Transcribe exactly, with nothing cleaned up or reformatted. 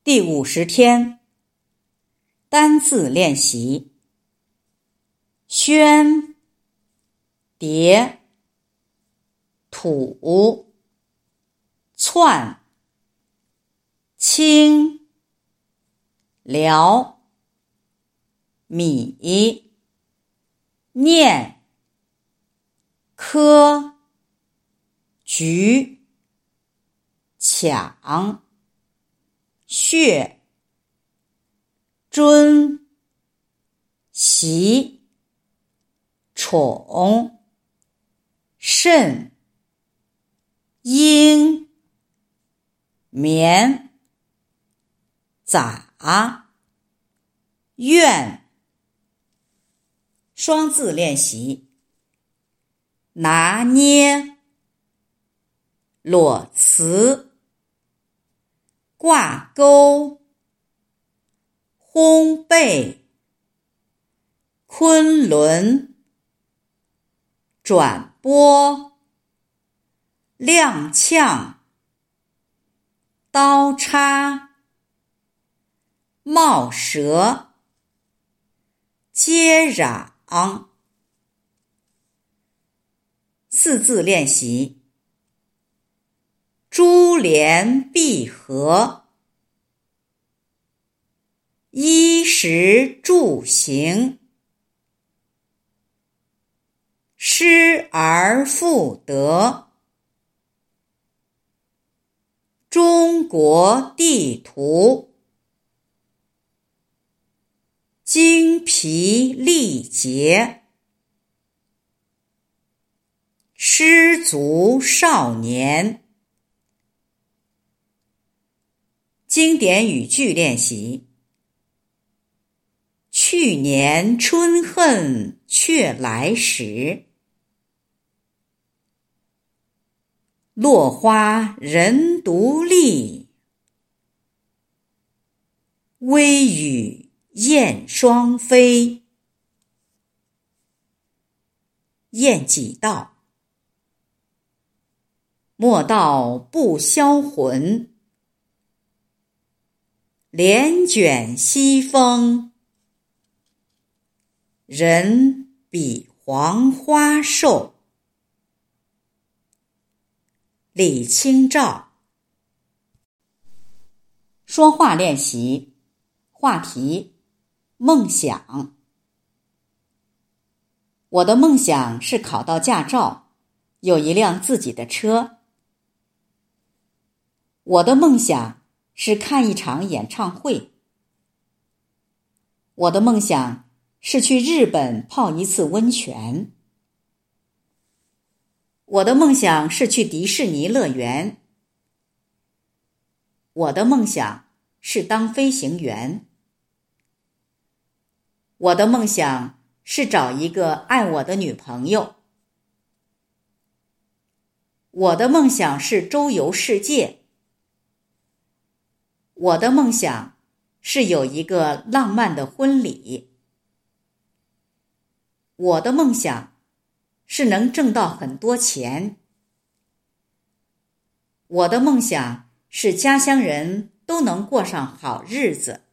第五十天，单字练习：宣、叠、土、窜、青、辽、米、念、科、局、抢、穴、尊、习、宠、慎、应、绵、杂、愿。双字练习：拿捏、裸辞、挂钩、烘焙、昆仑、转播、踉跄、刀叉、冒蛇、接壤。四字练习：珠联璧合、衣食住行、失而复得、中国地图、精疲力竭、失足少年。经典语句练习：去年春恨却来时，落花人独立，微雨燕双飞。晏几道：莫道不销魂，帘卷西风，人比黄花瘦。李清照。说话练习，话题：梦想。我的梦想是考到驾照，有一辆自己的车。我的梦想是看一场演唱会。我的梦想是去日本泡一次温泉。我的梦想是去迪士尼乐园。我的梦想是当飞行员。我的梦想是找一个爱我的女朋友。我的梦想是周游世界。我的梦想是有一个浪漫的婚礼。我的梦想是能挣到很多钱。我的梦想是家乡人都能过上好日子。